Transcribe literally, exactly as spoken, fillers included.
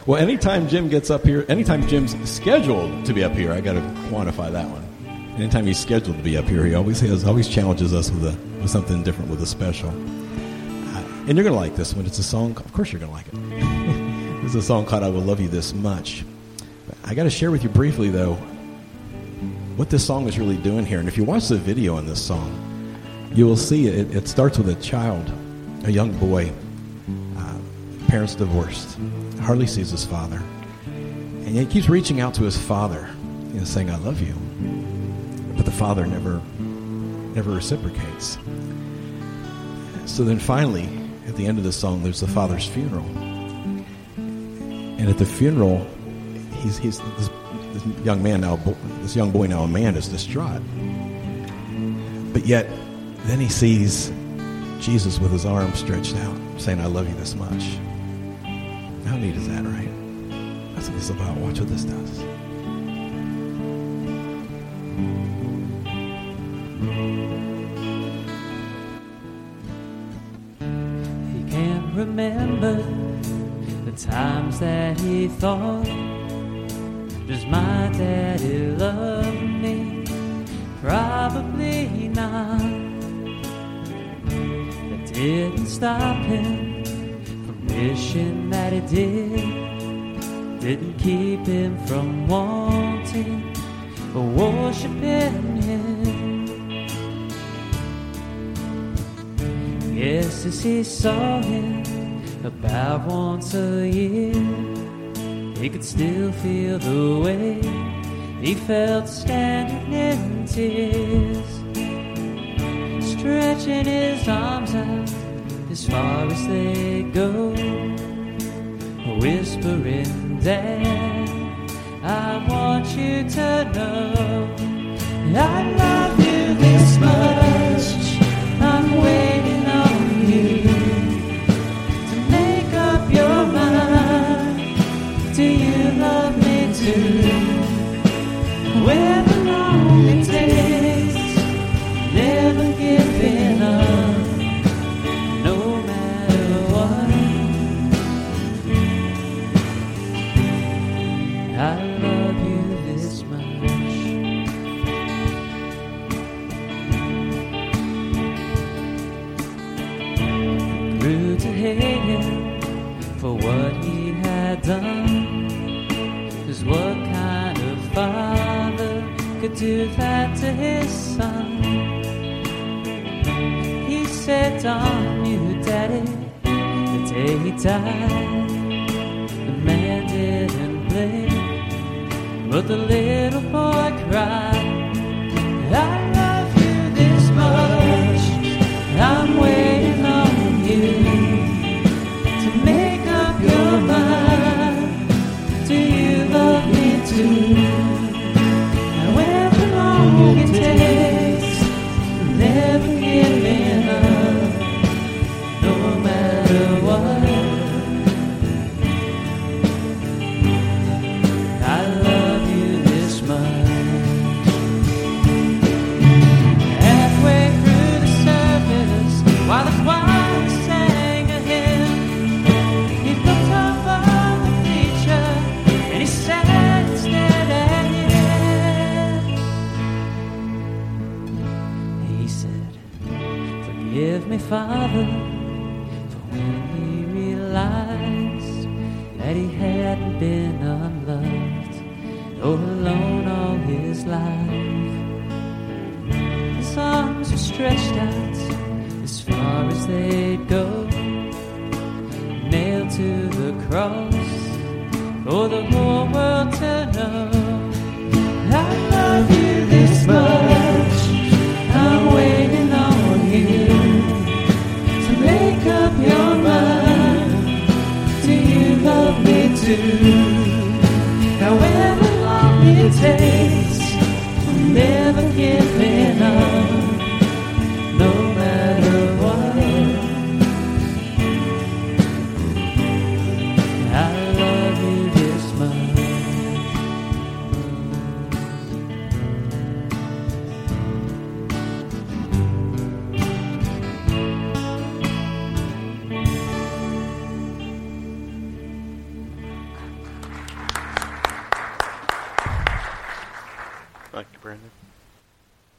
Well, anytime Jim gets up here, anytime Jim's scheduled to be up here, I got to quantify that one. Anytime he's scheduled to be up here, he always has, always challenges us with a with something different, with a special. Uh, and you're gonna like this one. It's a song. Of course, you're gonna like it. It's a song called "I Will Love You This Much." I got to share with you briefly, though, what this song is really doing here. And if you watch the video on this song, you will see it. It starts with a child, a young boy, uh, parents divorced, hardly sees his father, and he keeps reaching out to his father, you know, saying, "I love you," but the father never, never reciprocates. So then, finally, at the end of the song, there's the father's funeral, and at the funeral, he's he's this, this young man now, this young boy now, a man, is distraught, but yet, then he sees Jesus with his arms stretched out, saying, "I love you this much." How neat is that, right? That's what it's about. Watch what this does. He can't remember the times that he thought, does my daddy love me? Probably not. That didn't stop him wishing that it did, didn't keep him from wanting or worshiping him. Yes, as he saw him about once a year, he could still feel the way he felt standing in tears, stretching his arms out as far as they go, whispering, "Dad, I want you to know I love you this much. I'm waiting on you to make up your mind. Do you love me too? However long it takes, never giving up. I love you this much." Grew to hate him for what he had done, 'cause what kind of father could do that to his son? He said, "Darn you, Daddy," the day he died. The man didn't blink, but the little boy cried, "I love you this much. I'm waiting on you to make up your mind. Do you love me too? However long it takes, never giving up, no matter what." While the choir sang a hymn, he looked over the preacher and he sat and stared at him. He said, "Forgive me, Father," for when he realized that he hadn't been unloved or alone all his life. His arms were stretched out as far as they'd go, nailed to the cross for the whole world to know. I love you this much. I'm waiting on you to make up your mind. Do you love me too? However long it takes, I'm never giving up, no matter what. I love you this much. Thank you, Brandon.